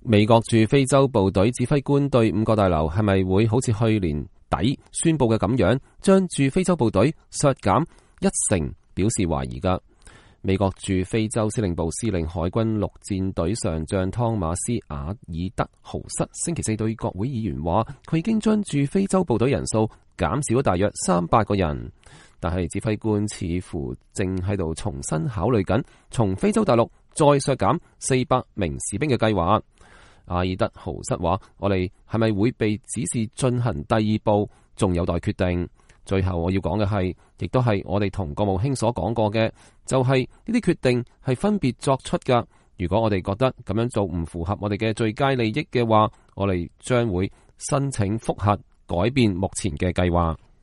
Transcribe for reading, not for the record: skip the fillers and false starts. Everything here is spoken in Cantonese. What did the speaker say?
美國駐非洲部隊指揮官對5角大樓係咪會好似去年底宣布嘅咁樣，將駐非洲部隊削減1成，表示懷疑㗎。美國駐非洲司令部司令海軍陸戰隊上將湯馬斯·阿爾德豪瑟星期四對國會議員話，佢已經將駐非洲部隊人數減少咗大約300個人，但係指揮官似乎正喺度重新考慮緊從非洲大陸再削減400名士兵嘅計劃。阿爾德豪瑟話：我哋係咪會被指示進行第二步，仲有待決定。最後我要講嘅係，亦都係我哋同國務卿所講過嘅，就係呢啲決定係分別作出㗎。如果我哋覺得咁樣做唔符合我哋嘅最佳利益嘅話，我哋將會申請覆核，改變目前嘅計劃。